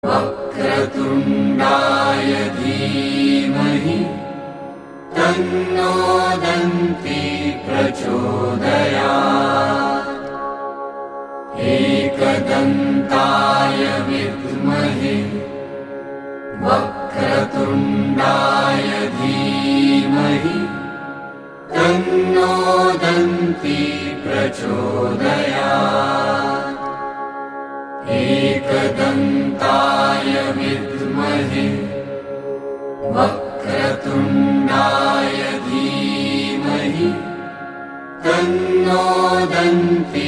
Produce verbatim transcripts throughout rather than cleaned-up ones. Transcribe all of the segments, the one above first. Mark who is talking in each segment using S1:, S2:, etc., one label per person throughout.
S1: वक्रतुण्डाय धीमहि तन्नो दन्ति प्रचोदयात्। एकदन्ताय विद्महे वक्रतुण्डाय धीमहि तन्नो दन्ति प्रचोदयात्। एकदन्ताय विद्महे वक्रतुण्डाय धीमहि तन्नो दन्ति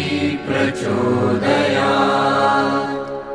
S1: प्रचोदयात्।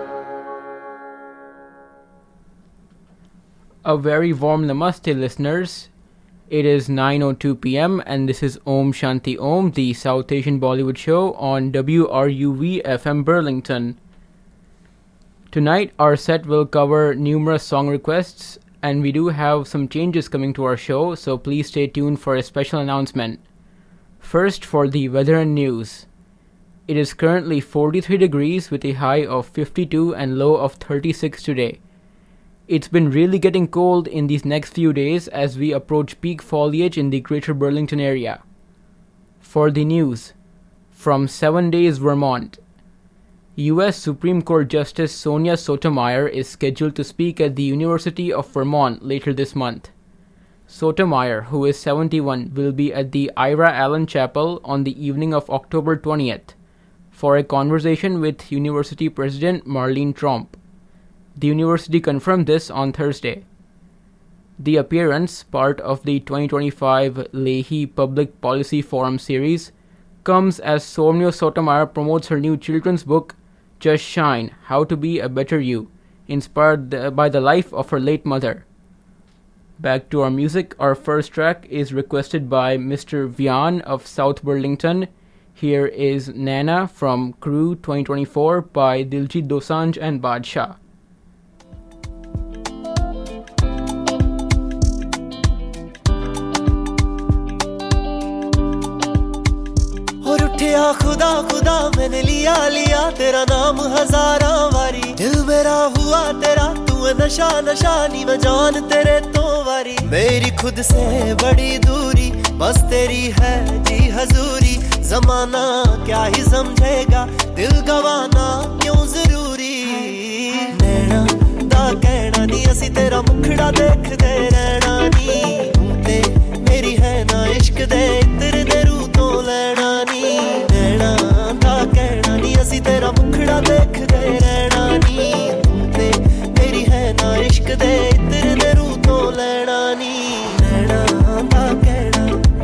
S2: A very warm namaste, listeners. It is nine oh two p.m. and this is Om Shanti Om, the South Asian Bollywood show on W R U V F M Burlington. Tonight our set will cover numerous song requests, and we do have some changes coming to our show, so please stay tuned for a special announcement. First, for the weather and news. It is currently forty-three degrees with a high of fifty-two and low of thirty-six today. It's been really getting cold in these next few days as we approach peak foliage in the greater Burlington area. For the news, from Seven Days Vermont. U S Supreme Court Justice Sonia Sotomayor is scheduled to speak at the University of Vermont later this month. Sotomayor, who is seventy-one, will be at the Ira Allen Chapel on the evening of October twentieth for a conversation with University President Marlene Tromp. The university confirmed this on Thursday. The appearance, part of the twenty twenty-five Leahy Public Policy Forum series, comes as Sonia Sotomayor promotes her new children's book, Just Shine, How to Be a Better You, inspired by the life of her late mother. Back to our music. Our first track is requested by Mister Vian of South Burlington. Here is Nana from Crew twenty twenty-four by Diljit Dosanjh and Badshah.
S3: उठिया खुदा खुदा मैंने लिया लिया तेरा नाम हजारां वारी दिल मेरा हुआ तेरा तू नशा नशा नी मैं जान तेरे तो वारी मेरी खुद से बड़ी दूरी बस तेरी है जी हजूरी जमाना क्या ही समझेगा दिल गवाना क्यों जरूरी नैना दा कहना नी असी तेरा मुखड़ा देखदे रहना नी ते मेरी है ना इश्क दे तेरे दे रू तो लेना नी नैना दा कहना नी असी तेरा मुखड़ा देखदे रहना नी ते मेरी है ना इश्क दे तेरे दे रू तो लेना नी नैना दा कहना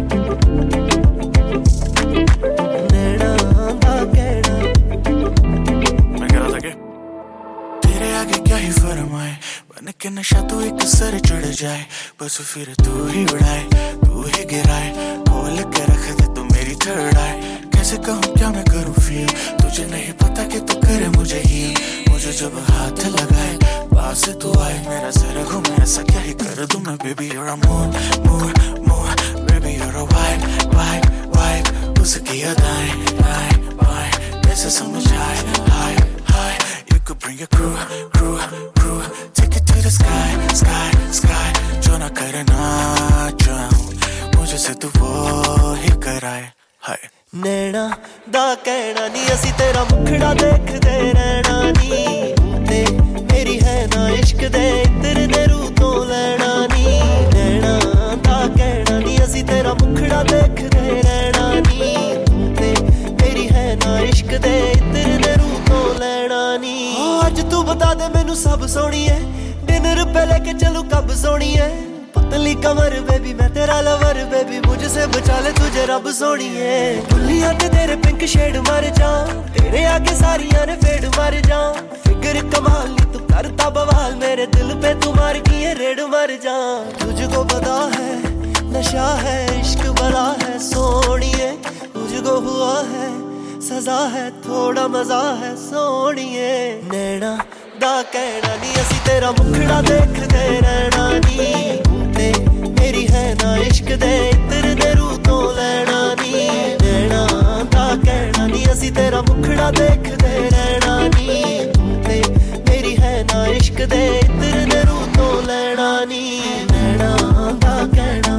S3: नैना दा कहना
S4: मैं कह रहा था कि तेरे आगे क्या ही फरमाए बन के नशा तू एक सर चढ़ जाए बस फिर तू ही उड़ाए तू ही गिराए खोल के रख दे तू मेरी थर्ड आई कैसे कहूँ क्या मैं करूँ फील तुझे नहीं पता कि तू करे मुझे ही मुझे जब हाथ लगाए पास तू आए मेरा सर घूमे ऐसा क्या ही कर दूँ मैं baby you're a moon moon moon baby you're a vibe vibe vibe उसकी अदाएं आए आए कैसे समझ आए हाय हाय you could bring your crew crew crew take it to the sky sky sky जो ना करना चाहूँ मुझे से तू वो ही कराए हाय
S3: नैना दा कहना नी असी तेरा मुखड़ा देखदे रहना नी ते मेरी है ना इश्क दे तेरे दे रू तो लेना नी नैना दा कहना नी असी तेरा मुखड़ा देखदे रहना नी ते मेरी है ना इश्क दे तेरे दे रू तो लेना नी आज तू बता दे मैनू सब सोनी है डिनर पे लेके चलूं कब सोनी है पतली कमर बेबी मैं तेरा लवर बेबी मुझसे बचा ले तुझे रब सोनी है दुनिया ते तेरे पिंक शेड मार जा तेरे आगे सारियां ने फेड मार जा फिगर कमाल नी तू करता बवाल मेरे दिल पे तू मार की है रेड मार जा तुझको पता है नशा है इश्क बड़ा है सोनिए तुझको हुआ है सजा है थोड़ा मजा है सोनिए नैना दा कहना नी असी तेरा मुखड़ा देखदे रहना नी ते मेरी है ना इश्क दे तेरे दे रू तो लेना नी नैना दा कहना नी असी तेरा मुखड़ा देखदे रहना नी ते मेरी है ना इश्क दे इत्र ने रू तो लेना नी नैना दा कहना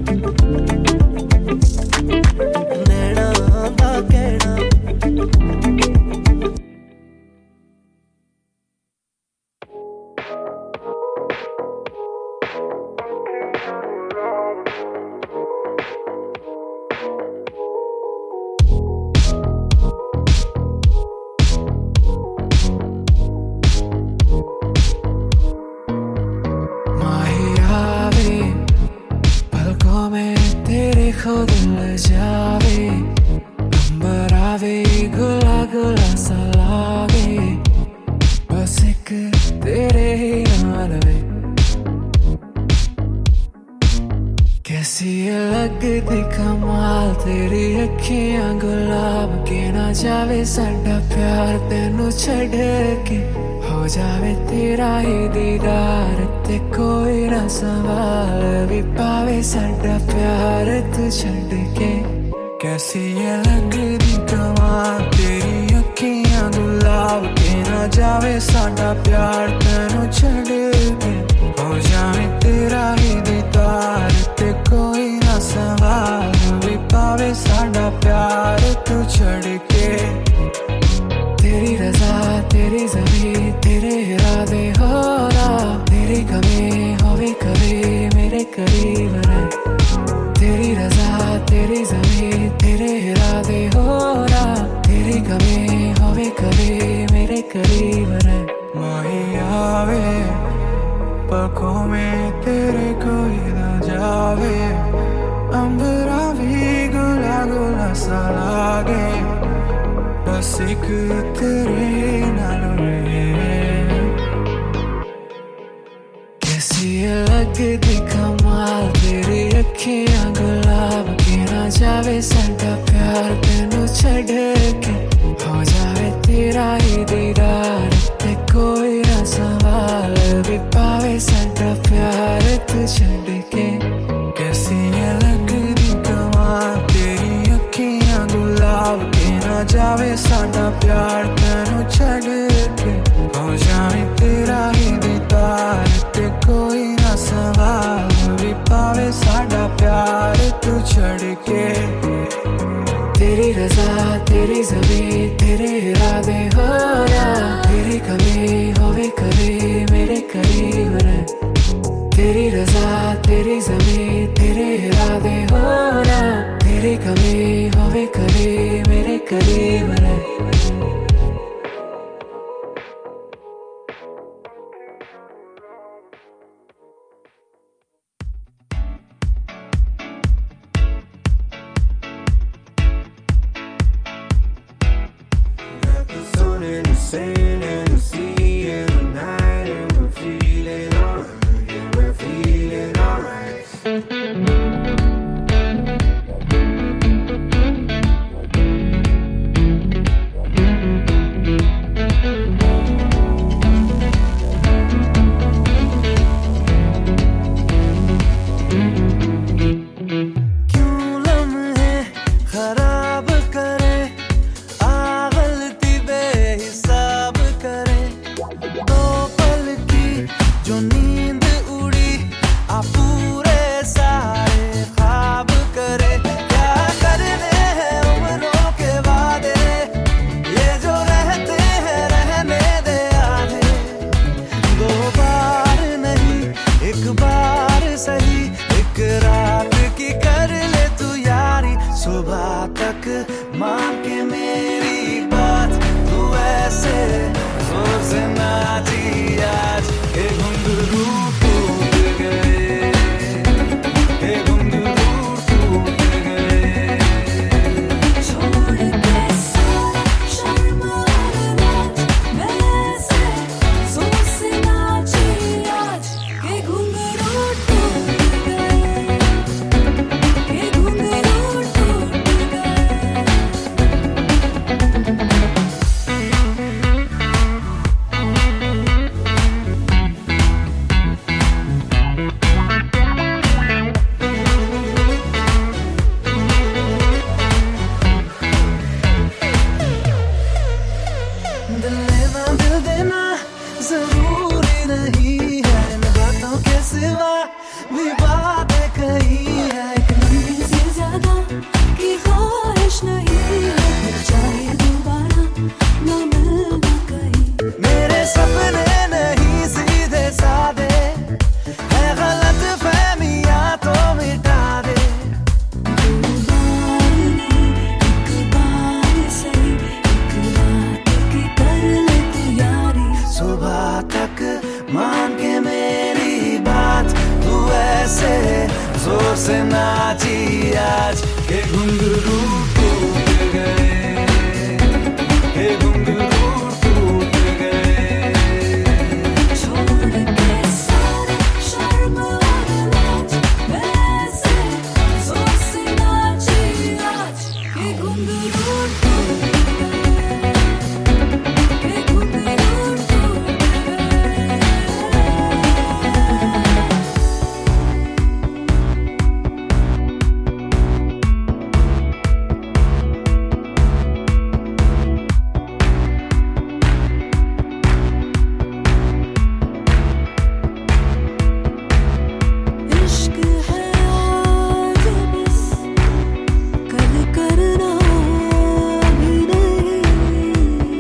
S3: नैना दा कहना
S5: खुद ल जावे अंबर आवे गुला गुला सा लागे बस एक तेरे ही नाल वे कैसी लगदी कमाल तेरी अखियां गुलाब के ना जावे साडा प्यार तेनू छड़ के हो जावे तेरा ही दीदार ते कोई ना सवाल भी पावे साडा प्यार तू छड़ के कैसी ये लगदी कमाल तेरी अखियां गुलाब के ना जावे साडा प्यार तेनू छड़ के हो जावे तेरा ही दीदार ते कोई ना सवाल भी पावे साडा प्यार तू छड़ के तेरी रज़ा तेरी ज़मीं तेरे इरादे हो रहा तेरी कमी होवे कभी मेरे करीब रह तेरी रज़ा तेरी ज़मीं तेरे इरादे हो रहा तेरी कमी होवे कभी मेरे करीब रह माही आवे पलकों में तेरे कोई ना जावे अंबरा भी गुला गुला सा लागे बस एक तेरे नाल कैसी लगदी कमाल तेरी अखियां गुलाब के ना जावे साडा प्यार तेनू छड़ के हो जावे तेरा ही दीदार ते कोई ना सवाल भी पावे साडा प्यार तू छड़ के कैसी लगदी कमाल तेरी अखियां गुलाब के ना जावे साडा प्यार तेनू छड़ के हो जावे तेरा ही दीदार ते कोई ना सवाल भी पावे साडा प्यार तू छड़ के तेरी रज़ा तेरी ज़मीं तेरे इरादे हो रहा तेरी कमी होवे कभी मेरे करीब रह तेरी रज़ा तेरी ज़मीं तेरे इरादे हो रहा तेरी कमी होवे कभी मेरे करीब रह
S6: Sand and the sea and the night and we're feeling alright, yeah, we're feeling alright.
S3: मान के मेरी बात तू ऐसे जोर से नाची आज के घुंघरू टूट गए के घुंघरू टूट गए
S7: छोड़ के सारे शर्म और लाज वैसे जोर से नाची आज के घुंघरू टूट गए के घुंघरू टूट गए इश्क है आज बस कल करना भी नहीं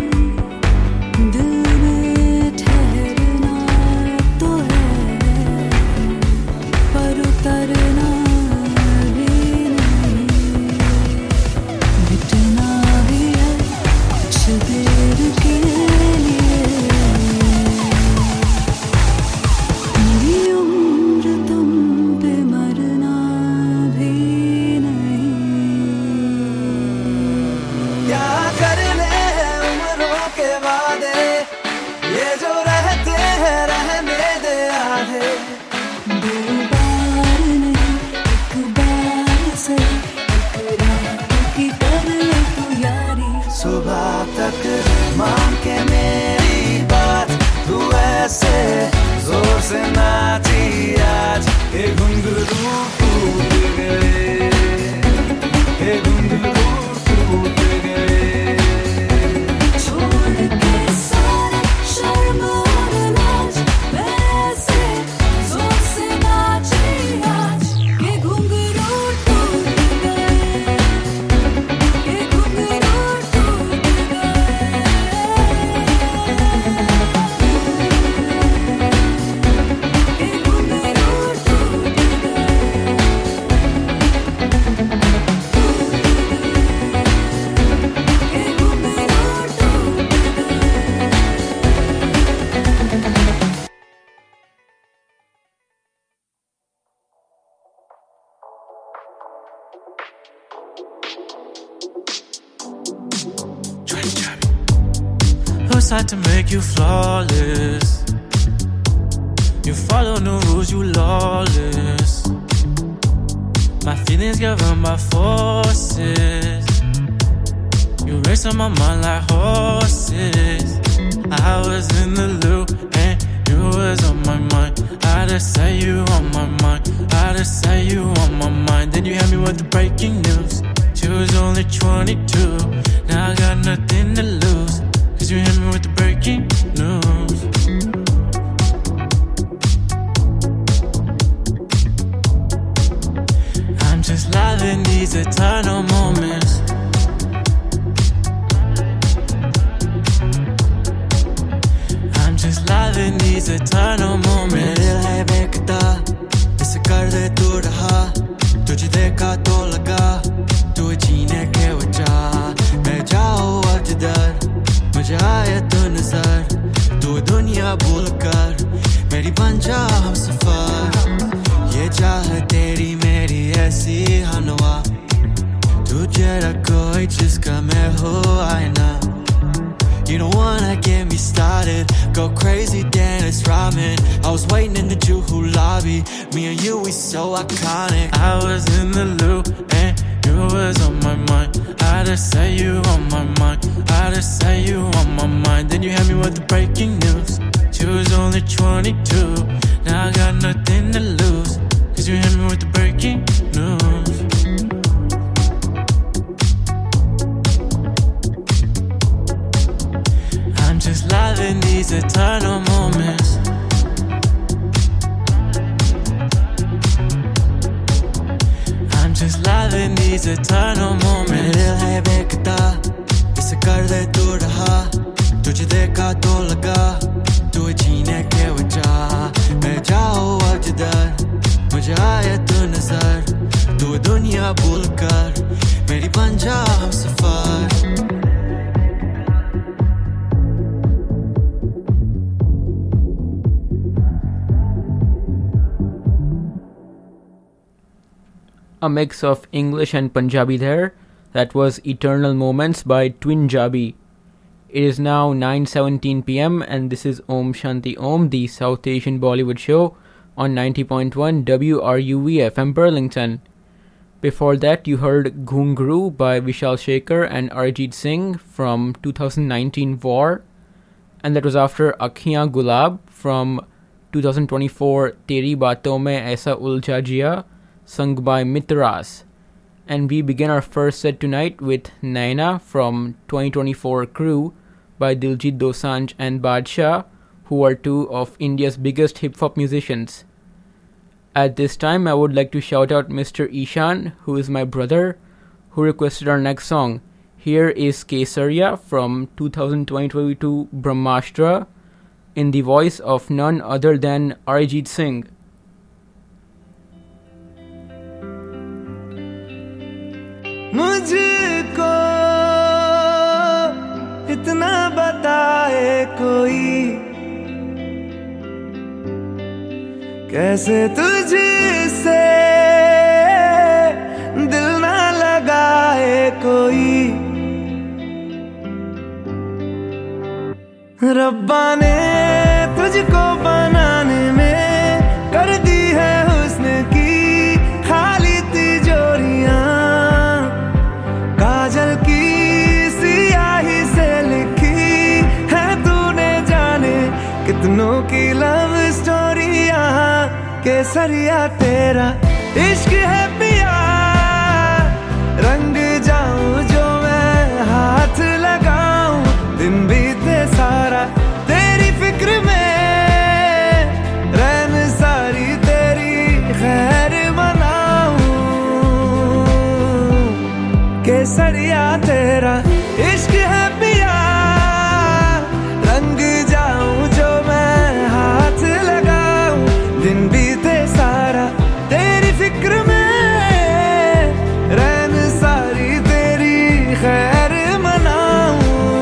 S7: दिल में ठहरना तो है पर उतरना भी नहीं मिटना भी है कुछ देर के लिए मेरी उम्र तुम पे मरना भी नहीं
S3: क्या कर ले उम्रों के वादे ये जो रहते हैं रहने दे आधे
S7: दो बार नहीं एक बार से एक रात की कर ले तू यारी
S3: सुबह तक मान के मेरी बात तू ऐसे जोर से नाची आज के घुंघरू टूट गए के घुंघरू टूट गए
S7: छोड़ के सारे शर्म और लाज वैसे जोर से नाची आज के घुंघरू टूट गए के घुंघरू टूट गए के घुंघरू टूट गए के घुंघरू टूट
S4: Who's had to make you flawless? You follow no rules, you lawless. My feelings governed by forces. You race on my mind like horses. I was in the loop and you was on my mind. I just say you on my mind. I just say you on my mind. Then you hit me with the breaking news. She was only twenty-two. Now I got nothing to lose. Cause you hit me with the breaking news. I'm just loving these eternal moments. I'm just loving these eternal moments.
S3: मेरे दिल है बेखता इसे कर दे तू रहा तुझे देखा तो लगा तू जीने के वजह मैं जाऊँ अब जिधर मुझे आए तो नजर तू दुनिया भूल कर मेरी बन जा हम सफर ये चाह तेरी मेरी ऐसी हनवा तुझे रखो जिसका मैं हो आईना. You don't wanna get me started. Go crazy, then it's rhyming. I was waiting in the Juhu lobby. Me and you, we so iconic.
S4: I was in the loop and you was on my mind. I just say you on my mind. I just say you on my mind. Then you hit me with the breaking news. She was only twenty-two. Now I got nothing to lose. Cause you hit me with the breaking news. I'm just loving these eternal moments. I'm just loving these eternal moments.
S3: मेरे दिल है बेखता इसे कर दे तू रहा तुझे देखा तो लगा तू जीने के वजह मैं जाऊँ अब जिधर मुझे आए तो नजर तू दुनिया भूल कर मेरी बन जा हम सफर.
S2: a mix of English and Punjabi there. That was Eternal Moments by Twin Jabi. It is now nine seventeen p.m. and this is Om Shanti Om, the South Asian Bollywood show on ninety point one W R U V F M Burlington. Before that, you heard Ghungru by Vishal Shekhar and Arijit Singh from two thousand nineteen War. And that was after Akhiyan Gulab from two thousand twenty-four Teri Baaton Mein Aisa Ulja Jiya, sung by Mitras. And we begin our first set tonight with Naina from twenty twenty-four Crew by Diljit Dosanjh and Badshah, who are two of India's biggest hip-hop musicians. At this time, I would like to shout out Mister Ishan, who is my brother, who requested our next song. Here is Kesariya from twenty twenty-two Brahmastra in the voice of none other than Arijit Singh.
S3: मुझको इतना बताए कोई कैसे तुझसे दिल ना लगाए कोई रब्बा ने तुझको बनाने में कर दी है हुस्न की खाली तिजोरियां काजल की सियाही से लिखी है तूने जाने कितनों की लव स्टोरियां केसरिया तेरा इश्क है पिया रंग जाऊं जो मैं हाथ लगाऊं दिन बीते सारा तेरी फिक्र में रैन सारी तेरी खैर मनाऊं केसरिया तेरा इश्क है पिया रंग जाऊं जो मैं हाथ लगाऊं दिन बीते सारा तेरी फिक्र में रैन सारी तेरी खैर मनाऊं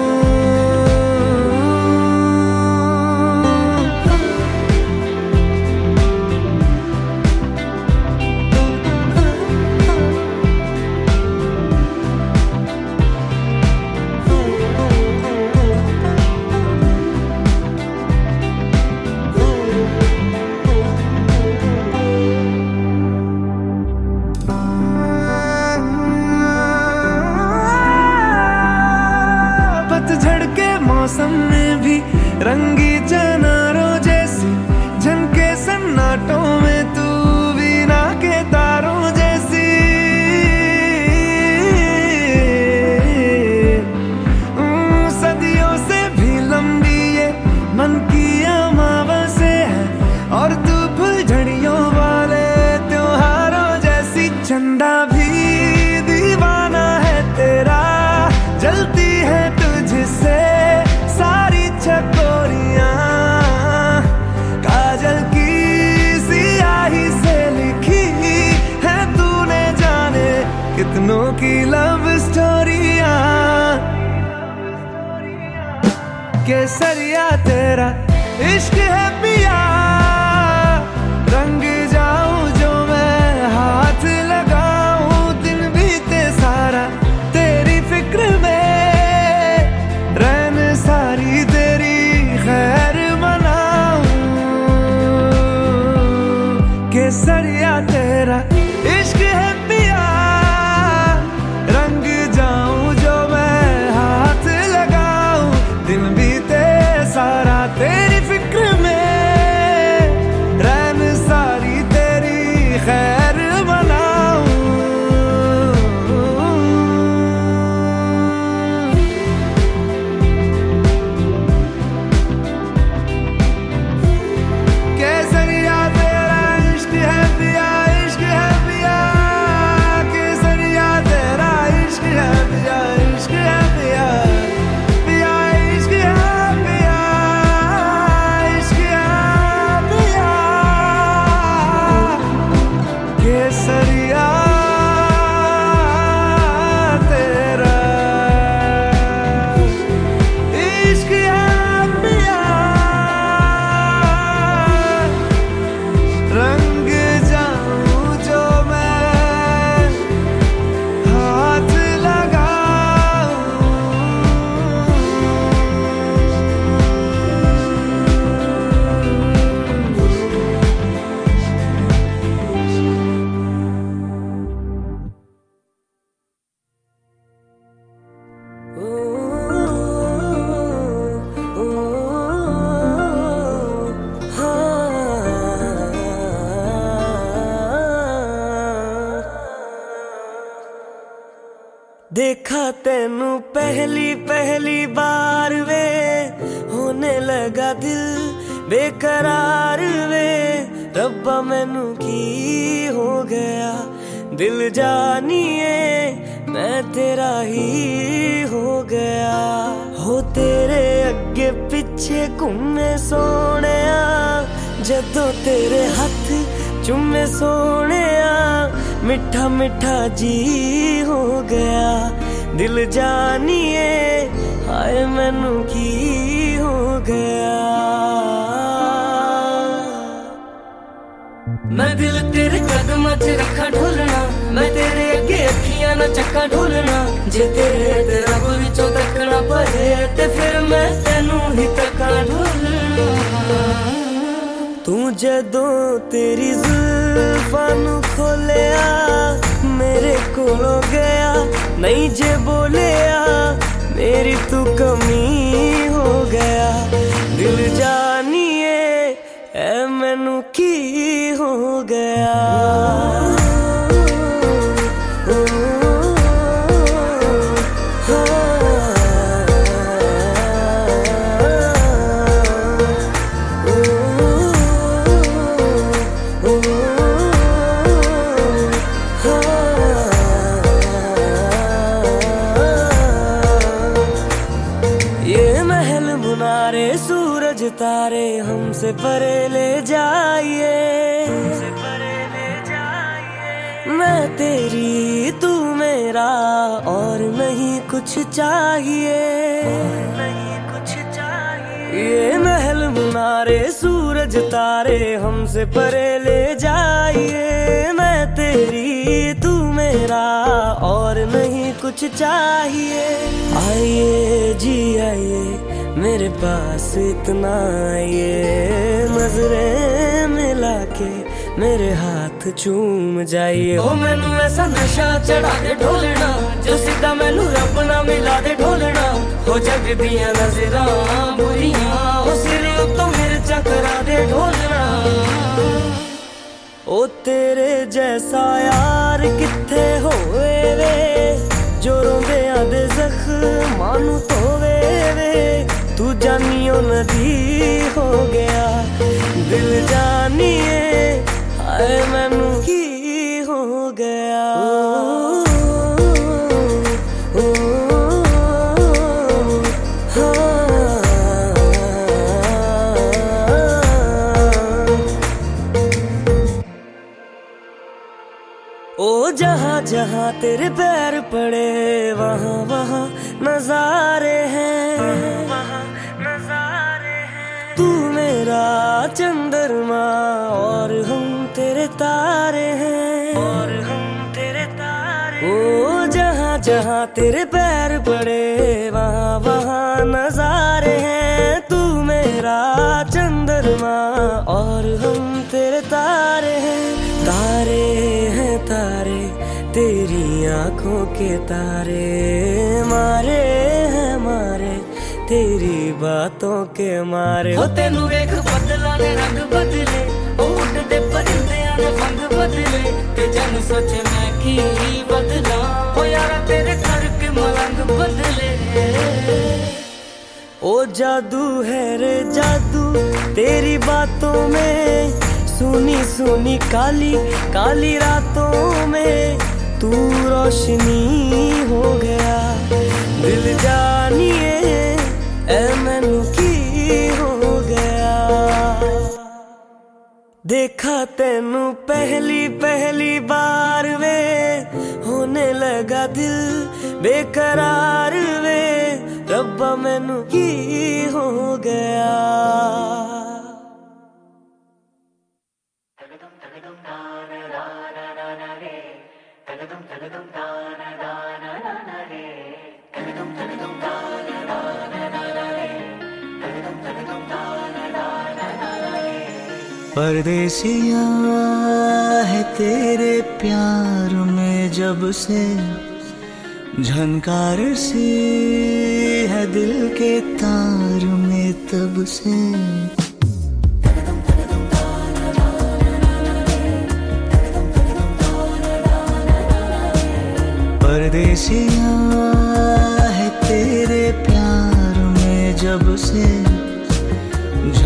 S3: मौसम में भी रंगी चनारों जैसी झनके सन्नाटों में तू वीणा के तारों जैसी सदियों से भी लंबी ये मन की अमावस्या है और तू फुलझड़ियों वाले त्योहारों जैसी चंदा भी दीवाना है तेरा जलती है तुझसे सारी चकोरियां काजल की सियाही से लिखी है तूने जाने कितनों की लव स्टोरियां केसरिया तेरा इश्क है पिया रंग जाऊं जो मैं हाथ लगाऊं दिन बीते सारा तेरी फिक्र में सारी तेरी खैर मनाऊं केसरिया तेरा इश्क है पिया रंग जाऊं जो मैं हाथ लगाऊं दिन बीते सारा तेरी फिक्र में रैन सारी तेरी खैर मनाऊं केसरिया तेरा इश्क है पिया देखा तेनू पहली पहली बार वे होने लगा दिल बेकरार वे रब्बा मैनू की हो गया दिल जानिए मैं तेरा ही हो गया हो तेरे अगे पिछे घूमे सोनिया जदों तेरे हाथ चुमे सोनिया मिठा मिठा जी हो गया दिल जानिए हाय मैनू की हो गया मैं दिल तेरे कदमां च रखा ढोलना मैं तेरे अगे अखियां ना चक्का ढोलना जे तेरे ते रब विचों तकना पए ते फिर मैं तैनू ही तक्का ढोलना तू जदों तेरी जुल्फां नू खोलिया मेरे कोलों गया नहीं जे बोलिया मेरी तू कमी हो गया दिल जानिए ऐ मैनू की हो गया तारे हमसे परे ले जाइए मैं तेरी तू मेरा और नहीं कुछ चाहिए नहीं कुछ चाहिए ये महल मुनारे सूरज तारे हमसे परे ले जाइए मैं तेरी तू मेरा और नहीं कुछ चाहिए आइए जी आइए मेरे पास इतना ये नजरें मिला के मेरे हाथ चूम जाइए ओ मैनू ऐसा नशा चढ़ा दे ढोलना जो सीधा मैनू रब ना मिला दे ढोलना हो जग दियां नजरां बुरियां ओ सिरे उत्तों मेरे चकरा दे ढोलना ओ तेरे जैसा यार किथे होए वे जो रोंदियां दे जख्मां नू धोवे वे तू जानियो नदी हो गया दिल जानिए हाय मैनू की हो गया ओ, ओ, ओ, ओ जहाँ जहाँ तेरे पैर पड़े वहाँ वहाँ नजारे हैं तू मेरा चंद्रमा और हम तेरे तारे हैं और हम तेरे तारे ओ जहाँ जहाँ तेरे पैर पड़े वहाँ वहाँ नजारे हैं तू मेरा चंद्रमा और हम तेरे तारे हैं तारे हैं तारे तेरी आंखों के तारे मारे हैं मारे तेरी बातों के मारे हो तेनू वेख बदला ने रंग बदले ओ उड़दे परिंदियां ने फंग बदले ते जन सोचे मैं की बदला ओ यारा तेरे करके मलंग बदले ओ जादू है रे जादू तेरी बातों में सुनी सुनी काली काली रातों में तू रोशनी हो गया दिल जानिए ऐ मैनू की हो गया देखा तेनू पहली पहली बार वे होने लगा दिल बेकरार वे रब्बा मैनू की हो गया
S8: परदेसिया है तेरे प्यार में जब से झनकार सी है दिल के तार में तब से परदेसिया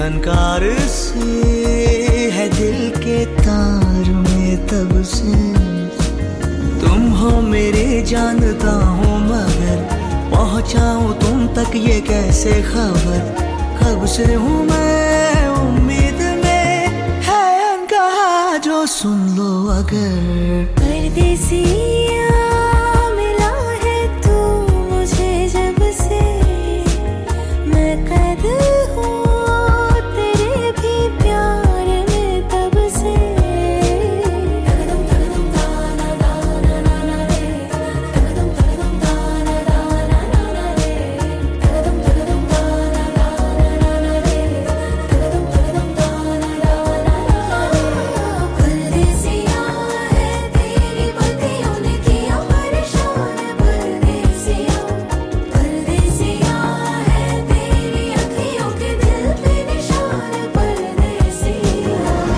S8: झनकार से है दिल के तार में तब से तुम हो मेरे जानता हूँ मगर पहुँचाऊँ तुम तक ये कैसे खबर कब से हूँ मैं उम्मीद में है अनकहा जो सुन लो अगर
S7: परदेसिया मिला है तू मुझे जब से मैं कैद हूँ तेरे भी प्यार में तब से तगदम तगदम ताना ताना नाना रे तगदम तगदम ताना ताना नाना रे तगदम तगदम ताना ताना नाना रे तगदम तगदम ताना ताना परदेसिया है तेरी बत्तियों ने किया परेशान परदेसिया परदेसिया है तेरी अखियों के दिल पे निशान परदेसिया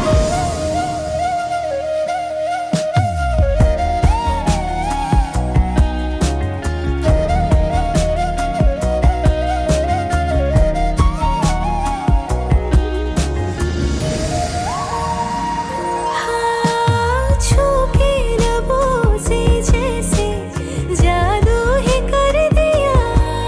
S7: हाँ छू के लबों से जैसे जादू ही कर दिया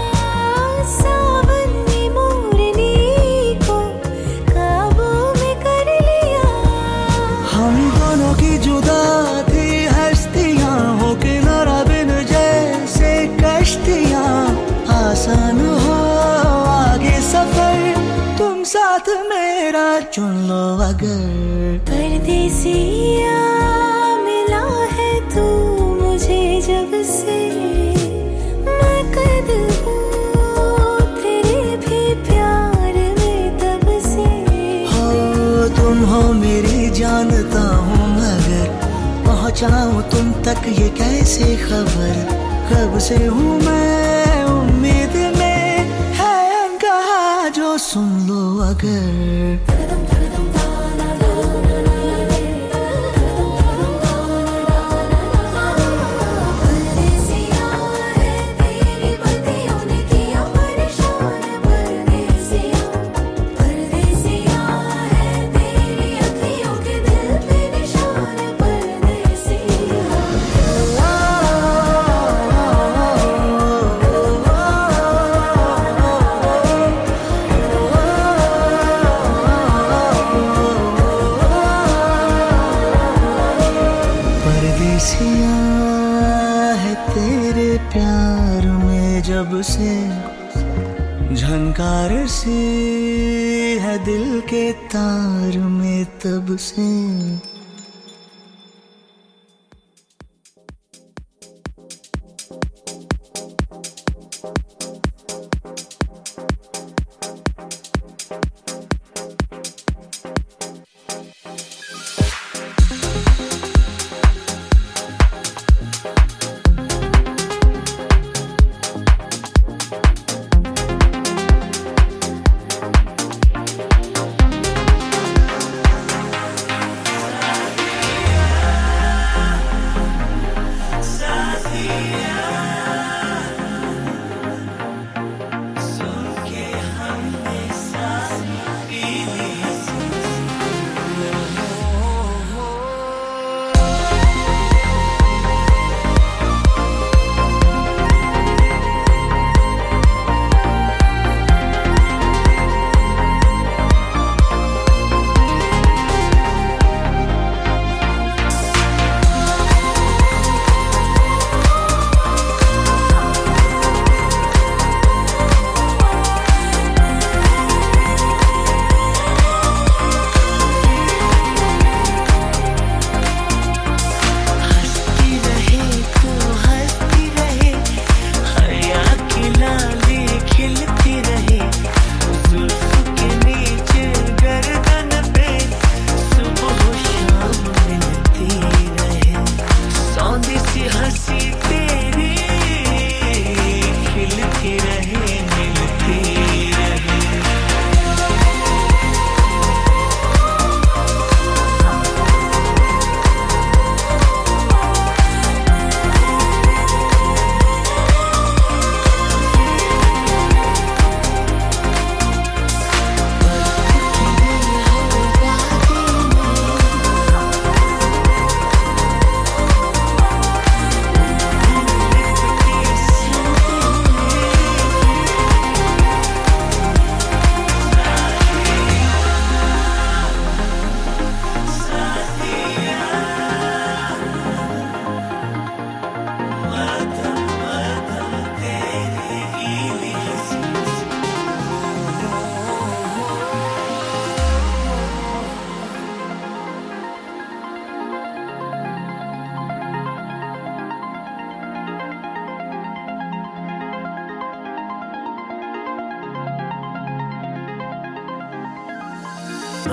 S7: सावन ने मोरनी को काबू में कर लिया
S8: हम दोनों की जुदा थी हस्तियां हो किनारा बिन जैसे कश्तियां आसान हो आगे सफर तुम साथ मेरा चुन लो अगर
S7: परदेसिया मिला है तू मुझे जब से मैं कैद हूँ तेरे भी प्यार में तब से
S8: हो तुम हो मेरी जानता हूँ मगर पहुँचाऊँ तुम तक ये कैसे खबर कब से हूँ मैं उम्मीद में है अनकहा जो सुन लो अगर
S7: तगदम तगदम ताना ताना नाना रे तगदम तगदम ताना ताना परदेसिया है तेरी बत्तियों ने किया परेशान परदेसिया परदेसिया है तेरी अखियों के दिल पे निशान परदेसिया
S8: परदेसिया है तेरे प्यार में जब से झनकार से है दिल के तार में तब से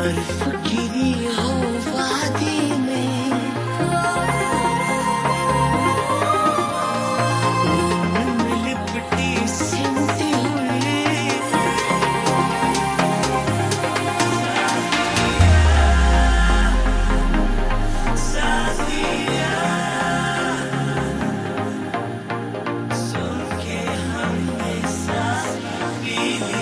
S8: बर्फ गिरी हो वादी में, ऊन में लिपटी सिमटी हुई साथिया, सुन के हमने सांस पी ली।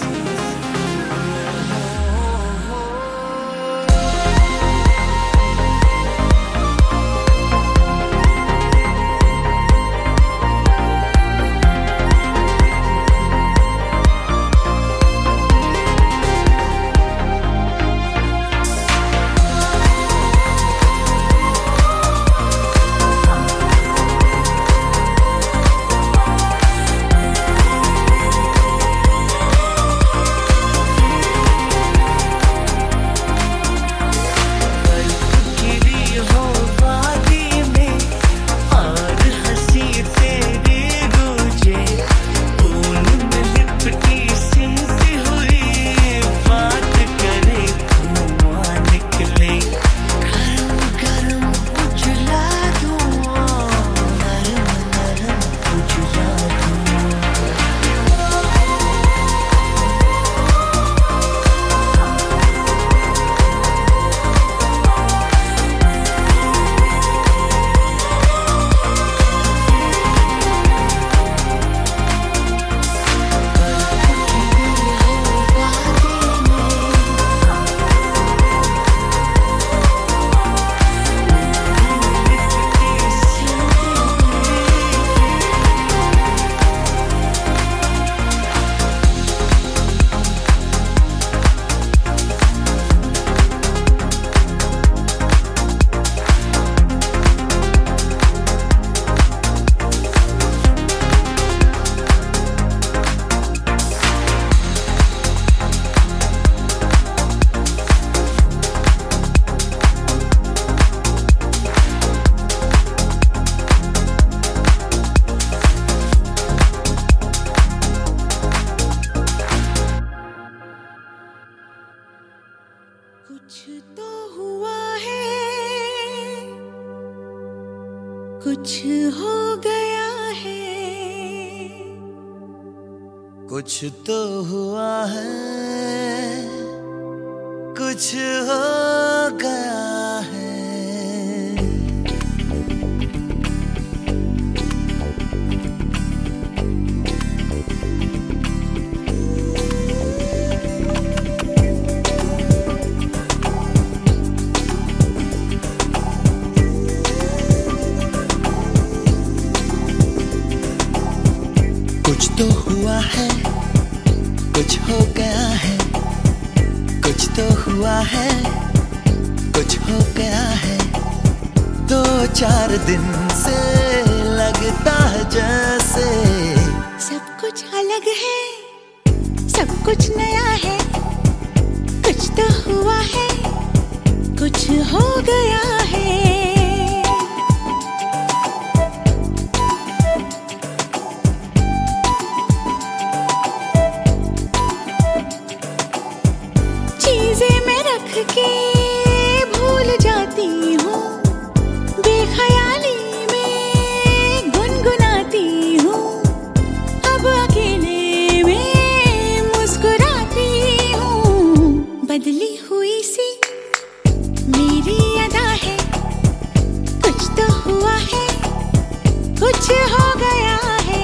S8: कुछ तो हुआ है, कुछ हो गया है, कुछ तो हुआ है, कुछ हो गया है। कुछ तो हुआ है, कुछ हो गया है, कुछ तो हुआ है, कुछ हो गया है। दो चार दिन से लगता है जैसे
S7: सब कुछ अलग है, सब कुछ नया है, कुछ तो हुआ है, कुछ हो गया है। चीजें मैं रख के भूल जाती हूँ, बेख्याली में गुनगुनाती हूँ, अब अकेले में मुस्कुराती हूँ। बदली हुई सी मेरी अदा है, कुछ तो हुआ है, कुछ हो गया है।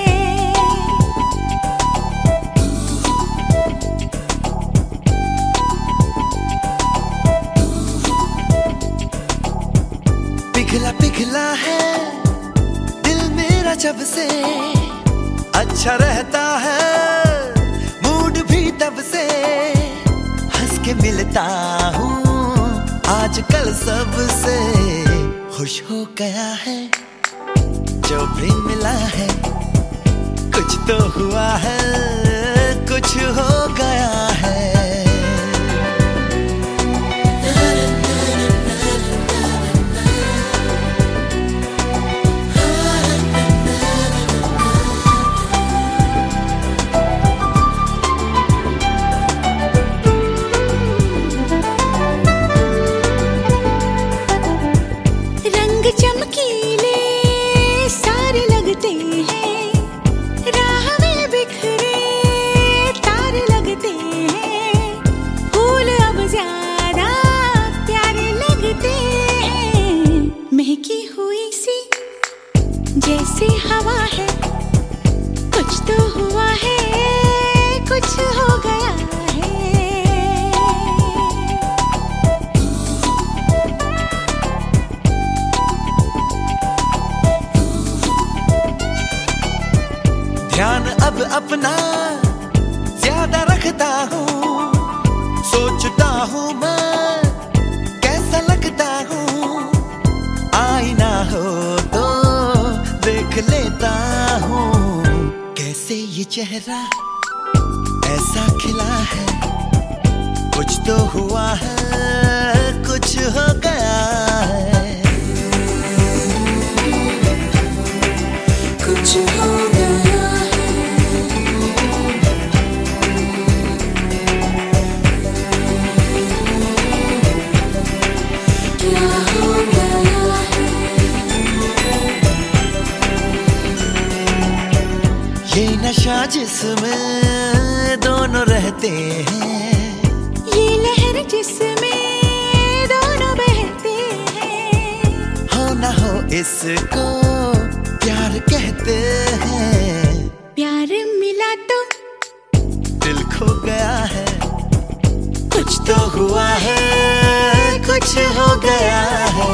S8: पिघला पिघला है दिल मेरा जब से, अच्छा रहता है मूड भी तब से, हंस के मिलता हूँ आजकल सबसे। खुश हो गया है जो भी मिला है, कुछ तो हुआ है, कुछ हो गया है।
S3: चेहरा ऐसा खिला है, कुछ तो हुआ है, कुछ हो गया है,
S7: कुछ हो गया है, क्या हो गया है,
S3: ये नशा जिसमें दोनों रहते हैं,
S7: ये लहर जिसमें दोनों बहते हैं,
S3: हो ना हो इसको प्यार कहते हैं,
S7: प्यार मिला तो
S3: दिल खो गया है, कुछ तो हुआ है, कुछ हो गया है।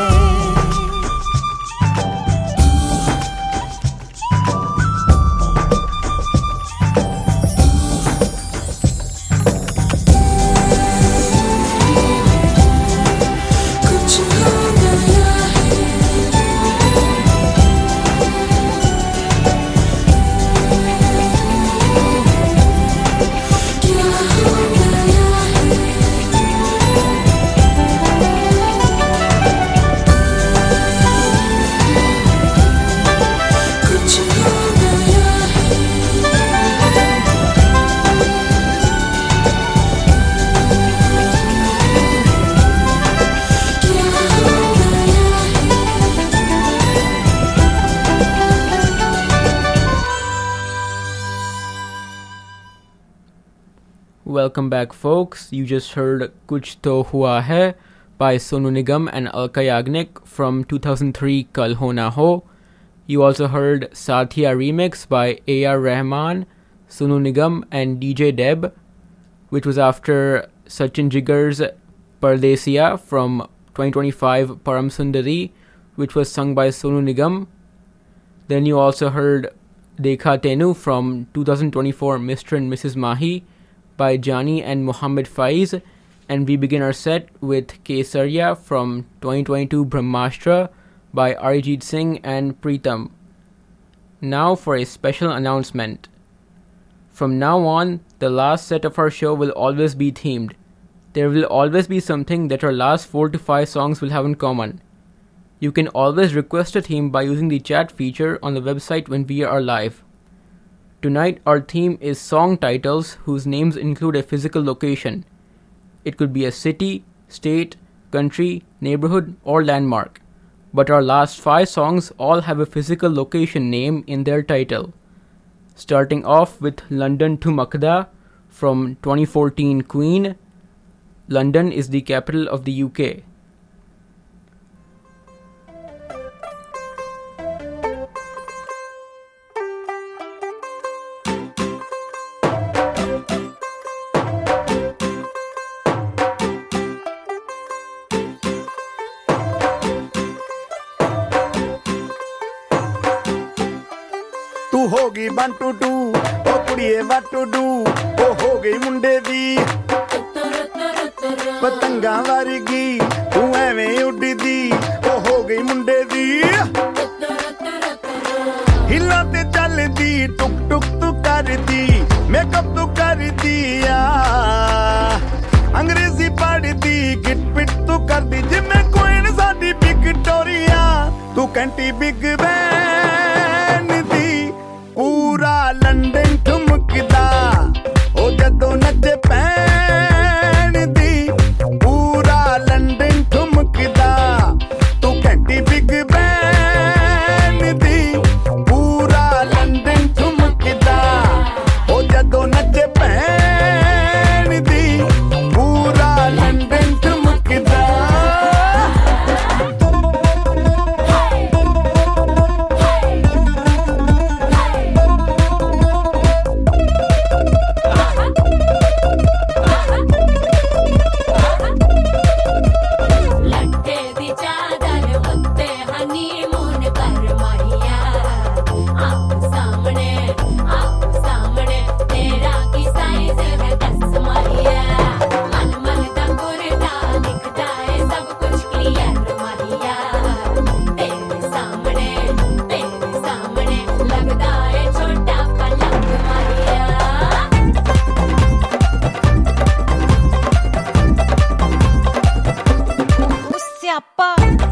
S2: Welcome back, folks. You just heard Kuch To Hua Hai by Sonu Nigam and Alka Yagnik from two thousand three Kal Ho Na Ho. You also heard Sathiya Remix by A R Rahman, Sonu Nigam and D J Deb, which was after Sachin Jigar's Pardesiya from twenty twenty-five Param Sundari, which was sung by Sonu Nigam. Then you also heard Dekha Tenu from two thousand twenty-four Mister and Missus Mahi by Jani and Muhammad Faiz, and we begin our set with Kesariya from twenty twenty-two Brahmastra by Arijit Singh and Pritam. Now for a special announcement. From now on, the last set of our show will always be themed. There will always be something that our last four to five songs will have in common. You can always request a theme by using the chat feature on the website when we are live. Tonight, our theme is song titles whose names include a physical location. It could be a city, state, country, neighborhood, or landmark. But our last five songs all have a physical location name in their title. Starting off with London to Makda from twenty fourteen Queen. London is the capital of the U K.
S9: हो गई one two two ओ कुड़िए one two डू ओ हो गई मुंडे दी पतंगा वर्गी तू एवें उड़दी ओ हो गई मुंडे दी हिला ते चलदी टुक टुक तू करदी मेकअप तू करदी आ अंग्रेजी पढ़दी गिट पिट तू करदी जिमें क्वीन साडी विक्टोरिया तू कंटी बिग बैन दी पूरा लंदन ठुमकदा ओ जदों नचे पैन दी पूरा लंदन ठुमकदा तू कंटी बिग बैन दी पूरा लंदन ठुमकदा ओ जदों नचे पैन दी पूरा लंदन ठुमकदा
S10: सियापा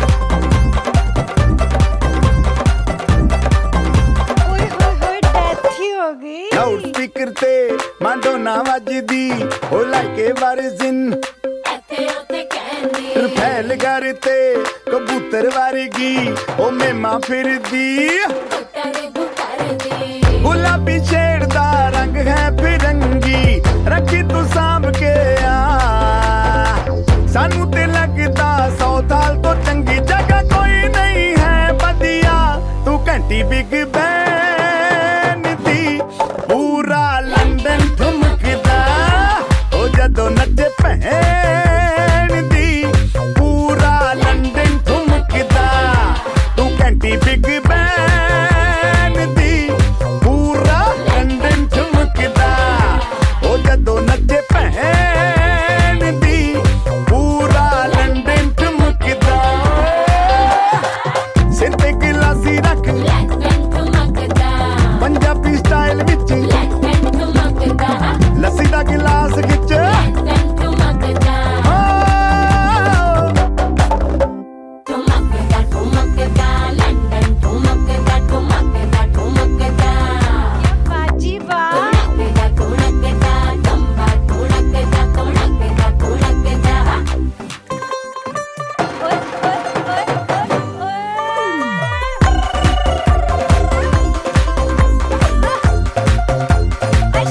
S10: ओए होए होए डेथ ही हो गई
S9: लाउड स्पीकर ते माडोना वजदी ओ लाइके वारिजिन
S7: ਇੱਥੇ ਉੱਤੇ ਕਹਿੰਦੀ
S9: रफेल करते कबूतर वारगी ओ मेमा फिरदी
S7: ਬੁੱਟਰ ਬੁੱਟਰ ਦੀ
S9: गुलाबी शेर दा रंग है फिरंगी रखी तू सांभ के आ सानू ते लगदा सौ साल तो चंगी जगह कोई नहीं है बदिया तू घंटी बिग बैन दी पूरा लंदन ठुमकदा ओ जदों नचे भैन दी पूरा लंदन ठुमकदा तू घंटी बिग बैन दी पूरा लंदन ठुमकदा ओ जदों नचे भैन दी पूरा लंदन ठुमकदा सिर ते गिलासी रख
S7: ਬਲੈਕ ਮੈਨ ਠੁਮਕਦਾ
S9: पंजाबी स्टाइल विच
S7: ਬਲੈਕ ਮੈਨ ਠੁਮਕਦਾ
S9: लस्सी दा गिलास खिच
S7: ਬਲੈਕ ਮੈਨ ਠੁਮਕਦਾ ਠੁਮਕਦਾ ਠੁਮਕਦਾ ਲੰਡਨ ਠੁਮਕਦਾ ਠੁਮਕਦਾ ਠੁਮਕਦਾ
S10: बाजी वाह
S7: ਠੁਮਕਦਾ ਠੁਮਕਦਾ ਕੰਬਾ ਠੁਮਕਦਾ ਠੁਮਕਦਾ ਠੁਮਕਦਾ
S10: ओए ओए ओए ओए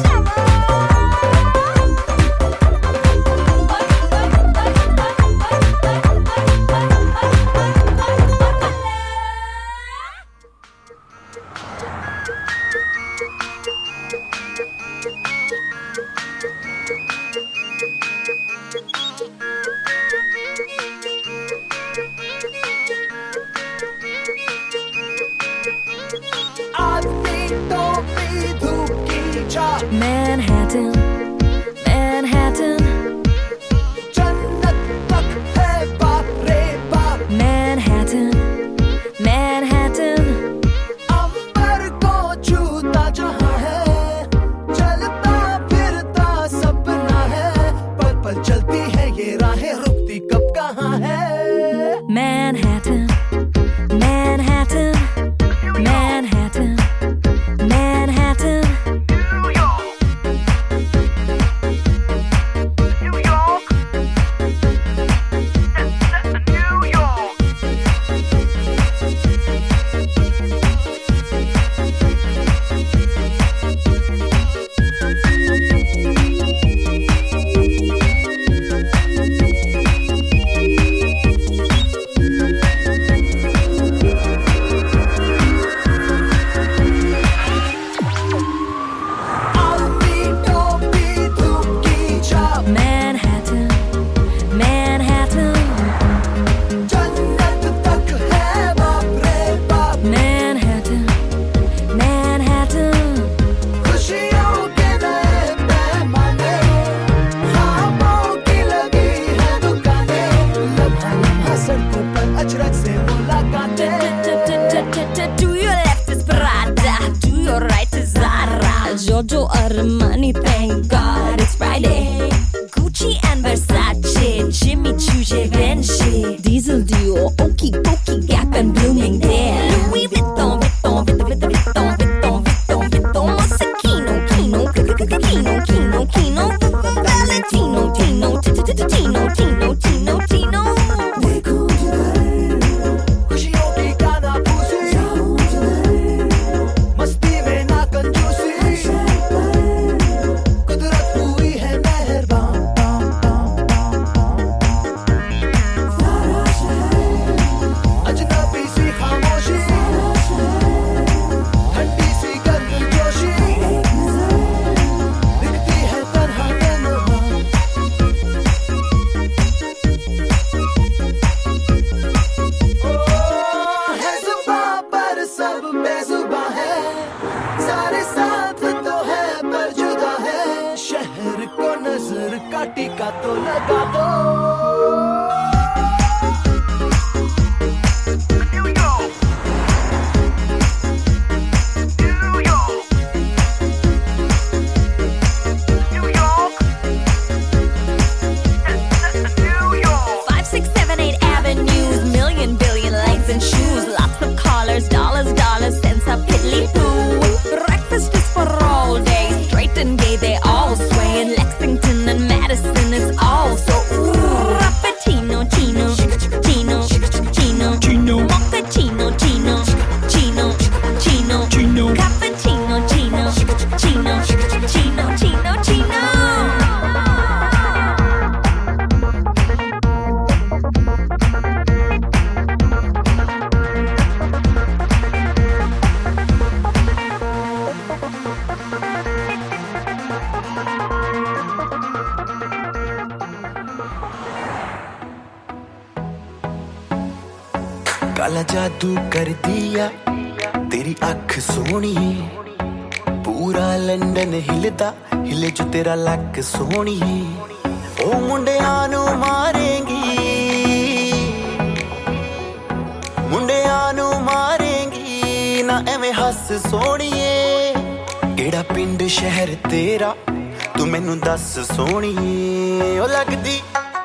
S7: Manhattan, Manhattan,
S8: जन्नत तक है बाप रे बाप
S7: Manhattan, Manhattan.
S8: अंबर को छूता जहां है चलता फिरता सपना है पल पल चलती है ये राहें रुकती कब कहाँ है
S7: Manhattan, Manhattan, Manhattan, Manhattan.
S8: आलती टोपी धूप की छाप
S7: Manhattan, Manhattan,
S8: जन्नत तक है बाप रे बाप
S7: Manhattan, Manhattan.
S8: खुशियों के नए पैमाने ख्वाबों की लगी है दुकानें लम्हा लम्हा सड़कों पर अचरज से मुलाकातें
S7: Do your left is Prada, do your right is Zara, Giorgio Armani, thank God it's Friday. Gucci and Versace, Jimmy Choo, Givenchy, Diesel Dior, Okie Dokie, Gap and Bloomingdale, Louis Vuitton, Vuitton, Vuitton, Vuitton, Vuitton, Vuitton, Vuitton, Moschino, Kino, Kino, Kino, Kino, Valentino, Tino, Tino, Tino, Tino, Tino, Tino.
S8: देखो जिधर काला जादू कर दिया तेरी अख सोनी पूरा London हिलदा हिले जो तेरा लक सोनी ओ मुंडियां नू मारेंगी मुंडियां नू मारेंगी ना एवें हस सोनिए केड़ा पिंड शहर तेरा तू मैनू दस सोनिए ओ लगदी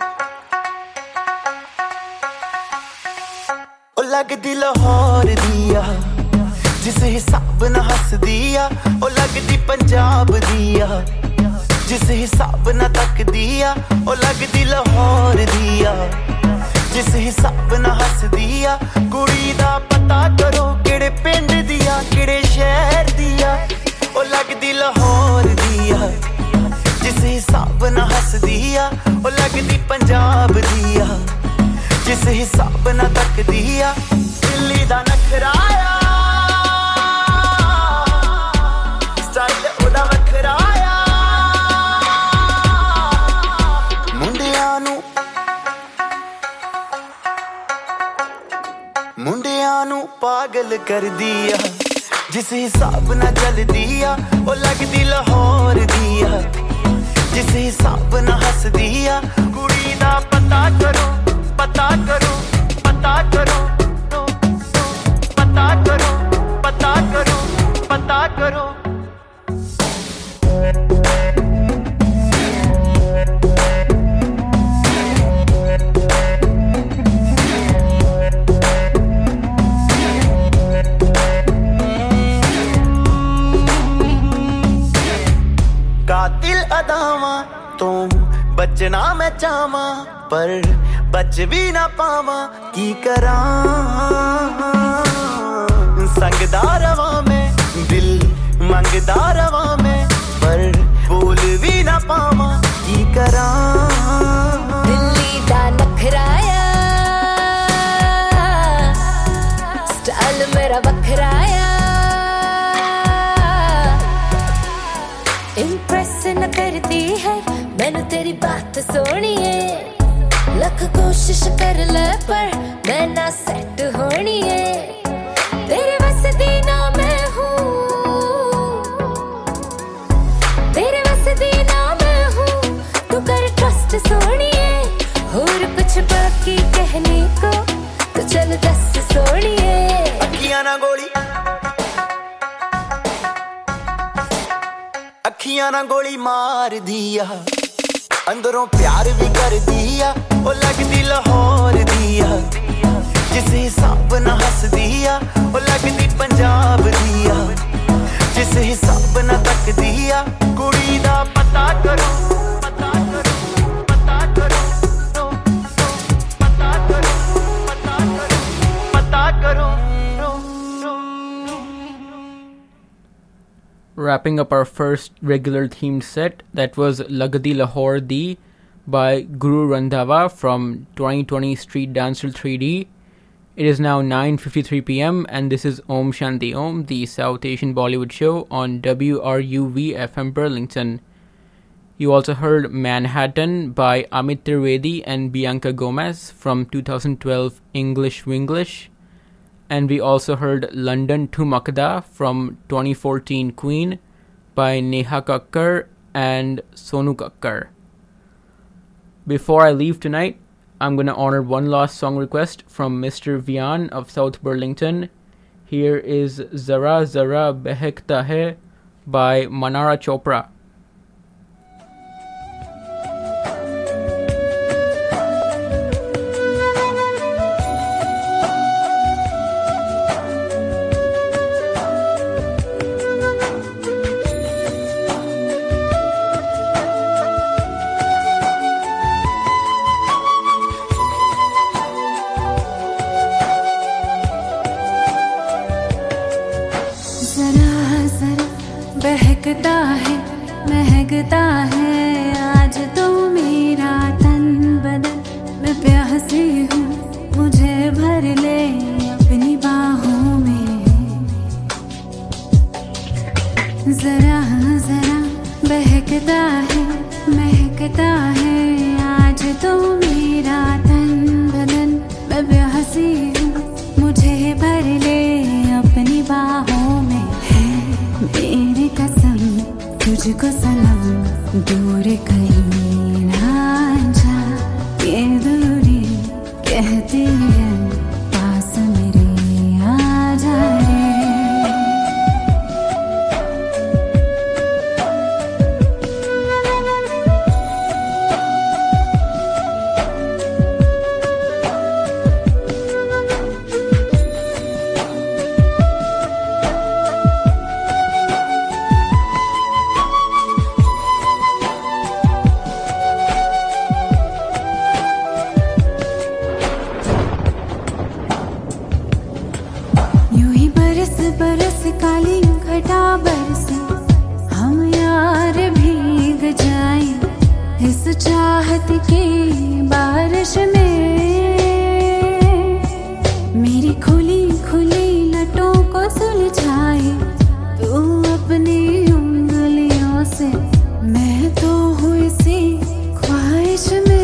S8: लगदी लाहौर दिया जिस हिसाब ना हस दिया ओ लगदी पंजाब दिया जिस हिसाब ना तक दिया ओ लगदी लाहौर दिया जिस हिसाब ना हस दिया कुड़ी दा पता करो केड़े पिंड दिया केड़े शहर दिया ओ लगदी लाहौर दिया जिस हिसाब ना हस दिया ओ लगदी पंजाब दिया जिस हिसाब ना तक दिया दिल्ली दा नखराया स्टाइल ओदा वखराया मुंडियां नू मुंडियां नू पागल कर दिया जिस हिसाब ना चल दिया ओ लगदी लाहौर दिया जिस हिसाब ना हस दिया कुड़ी दा पता करो पता करो पता करो पता करो पता करो पता करो कातिल अदावां तो बचना मैं चाहवां पर बच भी ना पावा की करा संगदा रवा में दिल मंगदा रवा में पर बोल भी ना पावा की करा
S7: दिल्ली दा नखराया स्टाइल मेरा वखराया इम्प्रेस न करती है मैनू तेरी बात सोनी है लख कोशिश कर ले पर मैं ना सेट होनी है तेरे बस दी ना मैं हूँ तेरे बस दी ना मैं हूँ तू कर ट्रस्ट सोनिए और कुछ बाकी कहने को तो चल दस सोनिए
S8: अखियां ना गोली अखियां ना गोली मार दिया अंदरों प्यार भी कर दिया ओ लगदी लाहौर दिया जिस हिसाब ना हस दिया ओ लगदी पंजाब दिया जिस हिसाब ना तक दिया कुड़ी दा पता करो पता करो पता करो पता करो पता करो पता करो
S2: Wrapping up our first regular themed set, that was Lagdi Lahore Di by Guru Randhawa from twenty twenty Street Dancer three D. It is now nine fifty-three p.m. and this is Om Shanti Om, the South Asian Bollywood show on W R U V F M Burlington. You also heard Manhattan by Amit Trivedi and Bianca Gomez from two thousand twelve English Winglish. And we also heard London to Makda from twenty fourteen Queen by Neha Kakkar and Sonu Kakkar. Before I leave tonight, I'm going to honor one last song request from Mister Vian of South Burlington. Here is Zara Zara Behekta Hai by Manara Chopra.
S7: महकता है महकता है आज तो मेरा तन बदन मैं प्यासी हूँ मुझे भर ले अपनी बाहों में जरा जरा बहकता है महकता है आज तो मेरा तन बदन मैं प्यासी हूँ तुझको सनम दूर कहीं ना जा, ये दूरी कहती है पास मेरे आ जा रे। यूं ही बरस बरस काली घटा बरसे, हम यार भीग जाए इस चाहत की बारिश में। मेरी खुली खुली लटों को सुलझाए तू अपनी उंगलियों से, मैं तो हूँ इसी ख्वाहिश में।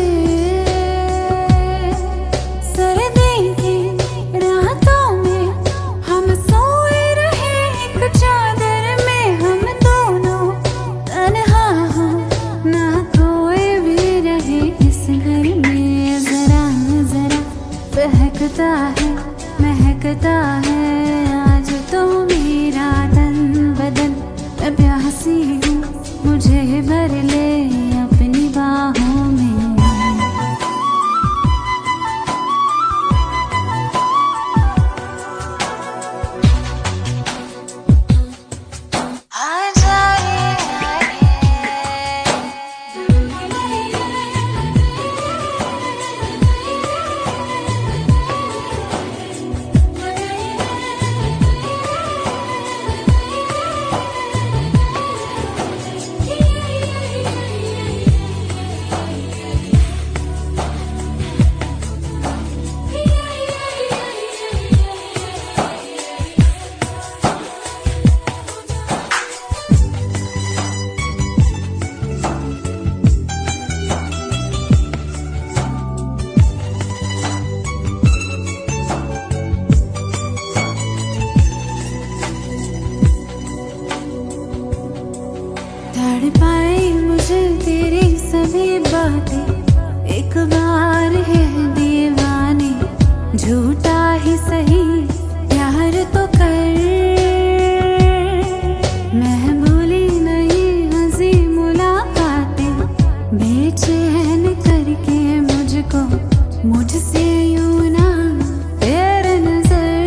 S7: सर्दी की रातों में हम सोए रहे एक चादर में, हम दोनों तन्हा हो ना कोई भी रहे इस घर में। जरा जरा बहकता है महकता है आज तो मेरा तन बदन, मैं प्यासी हूँ मुझे भर ले अपनी बाहों में। तड़पाए मुझे तेरी सभी बातें, एक बार है दीवाने, झूठा ही सही प्यार तो कर। मैं भूली नहीं हंसी मुलाकातें, बेचैन करके मुझको मुझसे यूं ना तेरे नजर।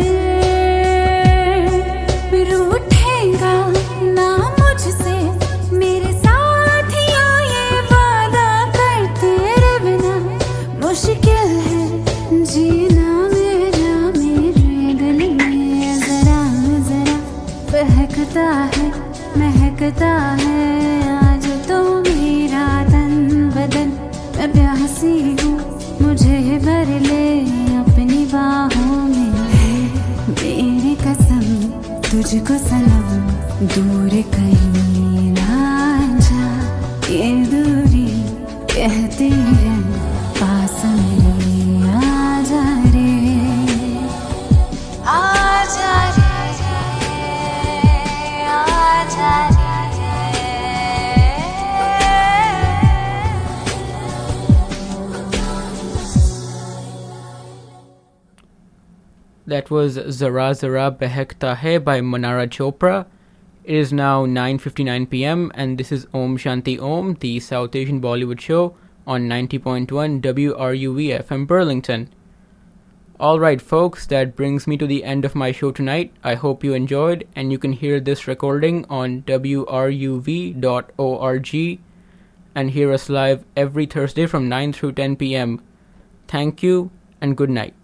S7: रूठेगा ना मुझसे मेरे साथियों, ये वादा कर तेरे बिना मुश्किल है जीना मेरा मेरे दिल में। जरा जरा बहकता है महकता है आज तो मेरा तन बदन, मैं प्यासी हूँ मुझे भर ले अपनी बाहों में। है मेरी कसम तुझको सनम दूर कहीं ना जा, ये दूरी कहती है पास मेरे आ जा रे। आ जा रे आ जा रे।
S2: That was Zara Zara Behekta Hai by Manara Chopra. It is now nine fifty-nine p.m. and this is Om Shanti Om, the South Asian Bollywood show on ninety point one W R U V F M Burlington. Alright folks, that brings me to the end of my show tonight. I hope you enjoyed, and you can hear this recording on W R U V dot org and hear us live every Thursday from nine through ten p.m. Thank you and good night.